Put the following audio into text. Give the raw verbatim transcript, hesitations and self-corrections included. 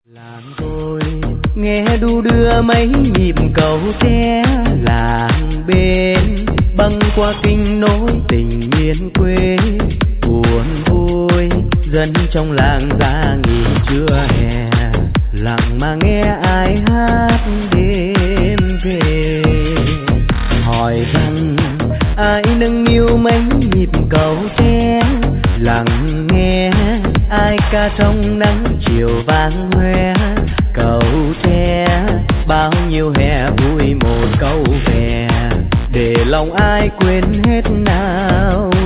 Làng tôi nghe đu đưa mấy nhịp cầu tre, làng bên băng qua kinh nối tình miền quê. Buồn vui dân trong làng ra nghỉ trưa hè, lặng mà nghe ai hát đêm về. Hỏi rằng ai nâng niu mấy nhịp cầu tre, lặng nghe ai ca trong nắng chiều vang hoe. Cầu tre bao nhiêu hè vui một câu về, để lòng ai quên hết nào